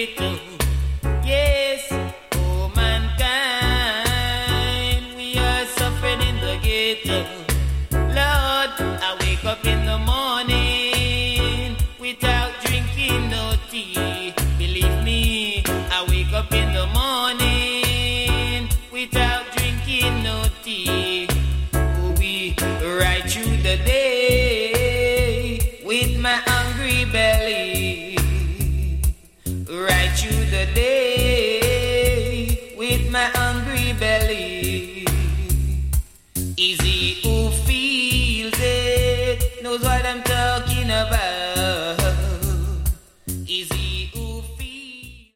ghetto. Yes, oh mankind, we are suffering in the ghetto. Lord, I wake up in the morning without drinking no tea. Believe me, I wake up in the morning without drinking no tea. We ride through the day with my hungry belly. Right through the day with my hungry belly.